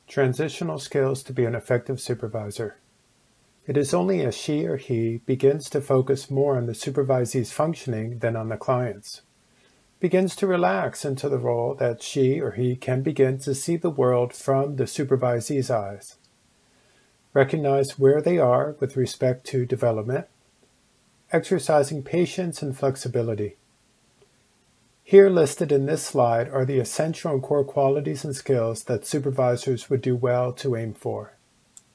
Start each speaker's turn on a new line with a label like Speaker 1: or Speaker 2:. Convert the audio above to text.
Speaker 1: Transitional skills to be an effective supervisor. It is only as she or he begins to focus more on the supervisee's functioning than on the client's, begins to relax into the role that she or he can begin to see the world from the supervisee's eyes, recognize where they are with respect to development, exercising patience and flexibility. Here listed in this slide are the essential and core qualities and skills that supervisors would do well to aim for.